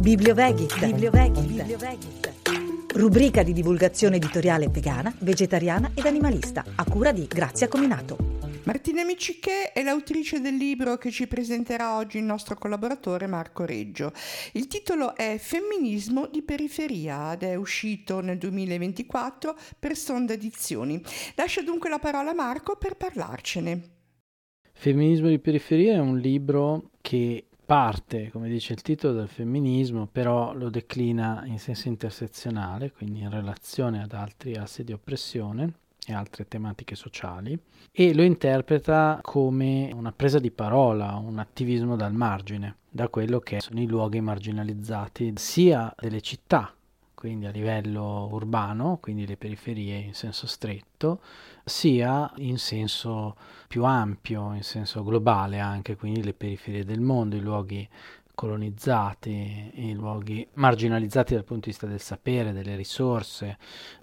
Bibliovegit. Rubrica di divulgazione editoriale vegana, vegetariana ed animalista, a cura di Grazia Cominato. Martina Miccichè è l'autrice del libro che ci presenterà oggi il nostro collaboratore Marco Reggio. Il titolo è Femminismo di periferia ed è uscito nel 2024 per Sonda Edizioni. Lascio dunque la parola a Marco per parlarcene. Femminismo di periferia è un libro che parte, come dice il titolo, dal femminismo, però lo declina in senso intersezionale, quindi in relazione ad altri assi di oppressione e altre tematiche sociali, e lo interpreta come una presa di parola, un attivismo dal margine, da quello che sono i luoghi marginalizzati sia delle città, quindi a livello urbano, quindi le periferie in senso stretto, sia in senso più ampio, in senso globale anche, quindi le periferie del mondo, i luoghi colonizzati, i luoghi marginalizzati dal punto di vista del sapere, delle risorse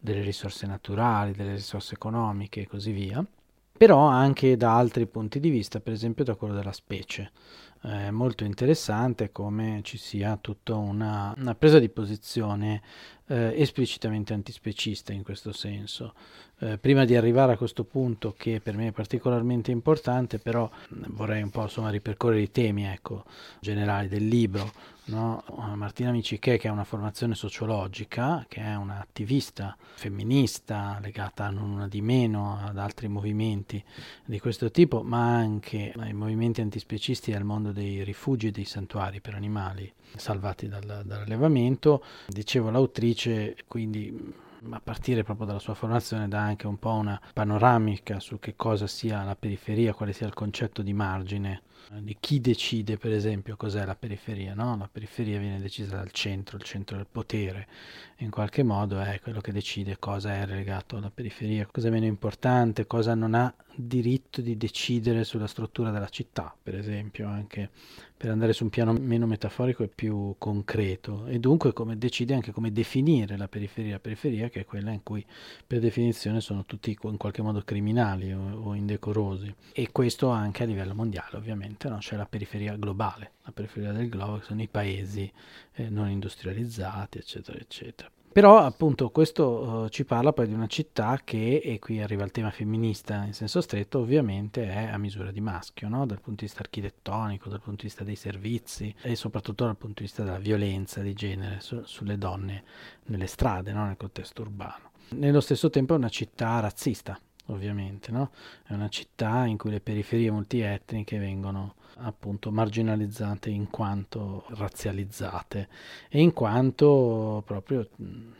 naturali, delle risorse economiche e così via, però anche da altri punti di vista, per esempio da quello della specie. È molto interessante come ci sia tutta una presa di posizione esplicitamente antispecista in questo senso. Prima di arrivare a questo punto, che per me è particolarmente importante, però vorrei un po' ripercorrere i temi generali del libro. No? Martina Miccichè, che ha una formazione sociologica, che è un'attivista femminista legata non una di meno ad altri movimenti di questo tipo, ma anche ai movimenti antispecisti e al mondo dei rifugi e dei santuari per animali salvati dall'allevamento. Dicevo, l'autrice, quindi a partire proprio dalla sua formazione, dà anche un po' una panoramica su che cosa sia la periferia, quale sia il concetto di margine, di chi decide per esempio cos'è la periferia, no? La periferia viene decisa dal centro, il centro del potere, in qualche modo è quello che decide cosa è relegato alla periferia, cosa è meno importante, cosa non ha diritto di decidere sulla struttura della città, per esempio, anche per andare su un piano meno metaforico e più concreto, e dunque come decide anche come definire la periferia che è quella in cui per definizione sono tutti in qualche modo criminali o indecorosi, e questo anche a livello mondiale ovviamente, no? C'è la periferia globale, la periferia del globo, che sono i paesi non industrializzati, eccetera eccetera. Però appunto questo ci parla poi di una città che, e qui arriva il tema femminista in senso stretto, ovviamente è a misura di maschio, no? Dal punto di vista architettonico, dal punto di vista dei servizi e soprattutto dal punto di vista della violenza di genere sulle donne nelle strade, no? Nel contesto urbano. Nello stesso tempo è una città razzista, ovviamente, no? È una città in cui le periferie multietniche vengono appunto marginalizzate in quanto razzializzate e in quanto proprio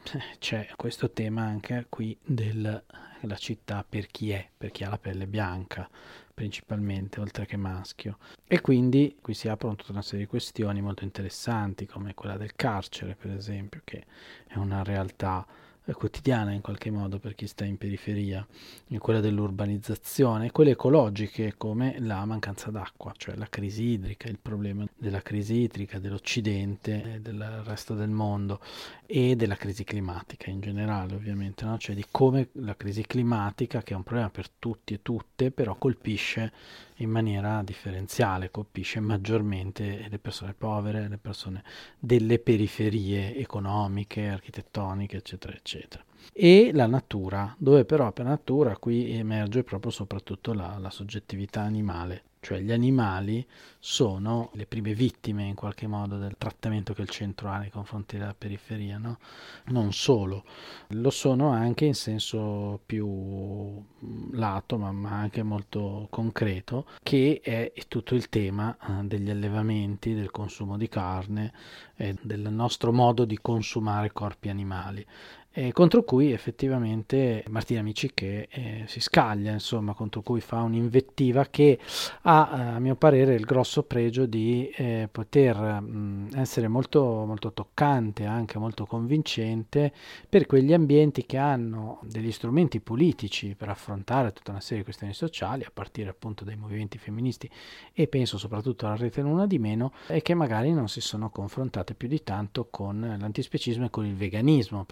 c'è questo tema anche qui della città per chi ha la pelle bianca principalmente, oltre che maschio, e quindi qui si aprono tutta una serie di questioni molto interessanti, come quella del carcere per esempio, che è una realtà quotidiana in qualche modo per chi sta in periferia, in quella dell'urbanizzazione, quelle ecologiche come la mancanza d'acqua, cioè la crisi idrica, il problema della crisi idrica dell'Occidente e del resto del mondo, e della crisi climatica in generale ovviamente, no? Cioè di come la crisi climatica, che è un problema per tutti e tutte, però colpisce in maniera differenziale, colpisce maggiormente le persone povere, le persone delle periferie economiche, architettoniche, eccetera, eccetera. E la natura, dove però per natura qui emerge proprio soprattutto la soggettività animale, cioè gli animali sono le prime vittime in qualche modo del trattamento che il centro ha nei confronti della periferia, no? Non solo, lo sono anche in senso più lato, ma anche molto concreto, che è tutto il tema degli allevamenti, del consumo di carne e del nostro modo di consumare corpi animali. Contro cui effettivamente Martina Miccichè si scaglia, insomma, contro cui fa un'invettiva che ha, a mio parere, il grosso pregio di poter essere molto, molto toccante, anche molto convincente per quegli ambienti che hanno degli strumenti politici per affrontare tutta una serie di questioni sociali, a partire appunto dai movimenti femministi e penso soprattutto alla rete L'una di meno, e che magari non si sono confrontate più di tanto con l'antispecismo e con il veganismo, perché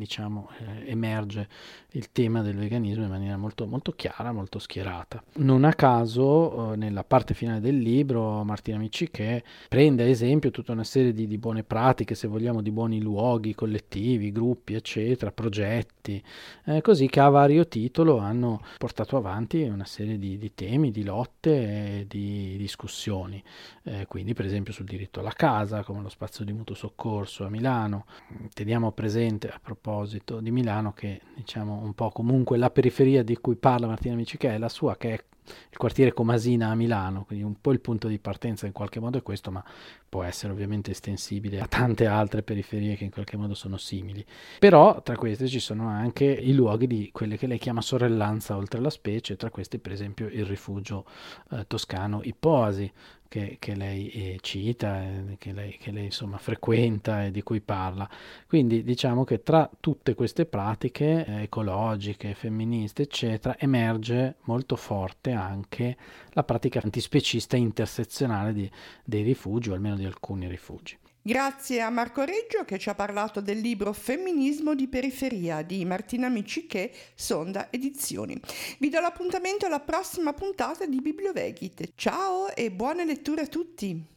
emerge il tema del veganismo in maniera molto, molto chiara, molto schierata. Non a caso, nella parte finale del libro, Martina Miccichè prende ad esempio tutta una serie di buone pratiche, se vogliamo, di buoni luoghi collettivi, gruppi, eccetera, progetti, così che a vario titolo hanno portato avanti una serie di temi, di lotte e di discussioni. Quindi per esempio sul diritto alla casa, come lo spazio di mutuo soccorso a Milano. Teniamo presente, a proposito di Milano, che un po' comunque la periferia di cui parla Martina Miccichè è la sua, che è il quartiere Comasina a Milano, quindi un po' il punto di partenza in qualche modo è questo, ma può essere ovviamente estensibile a tante altre periferie che in qualche modo sono simili. Però tra queste ci sono anche i luoghi di quelle che lei chiama sorellanza oltre la specie, tra questi per esempio il rifugio toscano Ippoasi, che lei cita, che lei insomma frequenta e di cui parla. Quindi diciamo che tra tutte queste pratiche ecologiche, femministe, eccetera, emerge molto forte anche la pratica antispecista intersezionale dei rifugi, o almeno di alcuni rifugi. Grazie a Marco Reggio che ci ha parlato del libro Femminismo di periferia di Martina Miccichè, Sonda Edizioni. Vi do l'appuntamento alla prossima puntata di Bibliovegit. Ciao e buone letture a tutti!